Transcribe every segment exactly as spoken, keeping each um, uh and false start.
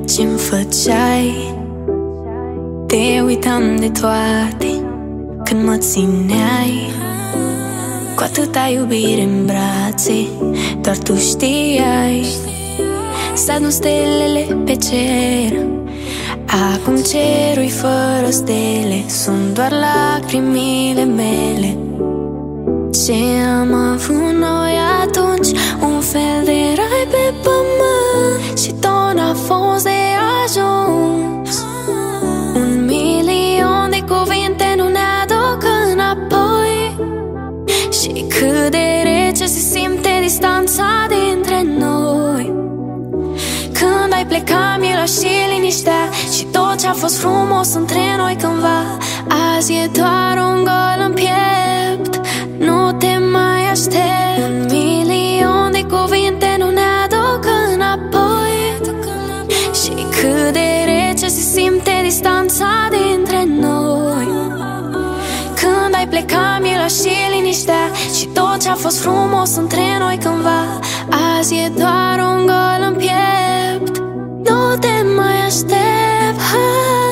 Ce-mi făceai? Te uitam de toate când mă țineai cu atâta iubire în brațe. Doar tu știai să adun stelele pe cer. Acum cerul-i fără stele, sunt doar lacrimile mele. Ce am avut noi atunci, un fel de rai pe pământ, și tot n-a fost de ajuns. Un milion de cuvinte nu ne aduc înapoi. Și cât de rece se simte distanța dintre noi. Când ai plecat, mi-era și liniștea și tot ce-a fost frumos între noi cândva. Azi e doar un gol în piept, nu te mai aștept. Un milion de cuvinte nu ne aduc înapoi. Și cât de rece se simte distanța dintre noi. Când ai plecat, mi-era și liniștea și tot ce-a fost frumos între noi cândva. Azi e doar un gol în piept, nu te mai aștept. ha,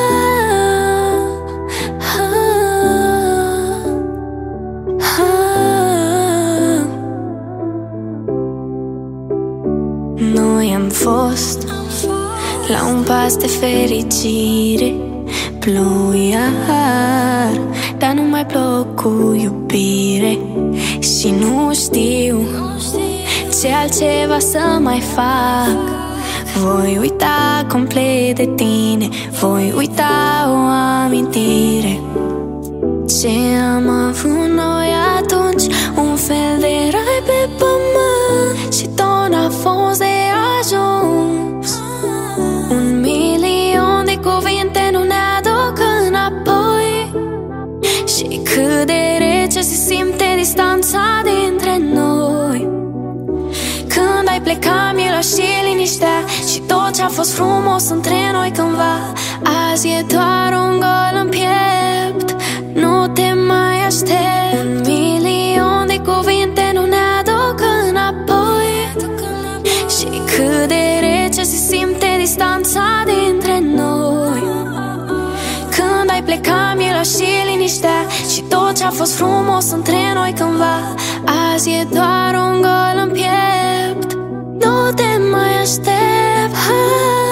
ha, ha. Noi am fost la un pas de fericire. Ploia, dar nu mai plouă cu iubire. Și nu știu ce altceva să mai fac. Voi uita complet de tine, voi uita o amintire. Ce am avut noi atunci, un fel de rai pe pământ, și tot n-a fost de ajuns. Un milion de cuvinte nu ne aduc înapoi. Și cât de rece se simte distanța dintre noi. Când ai plecat, mi-era și liniștea și tot ce-a fost frumos între noi cândva. Azi e doar un gol în piept, nu te mai aștept. Un milion de cuvinte nu ne aduc înapoi. Și cât de rece se simte distanța dintre noi. Când ai plecat, mi-era și liniștea și tot ce-a fost frumos între noi cândva. Azi e doar un gol în piept, nu te mai aștept. ha.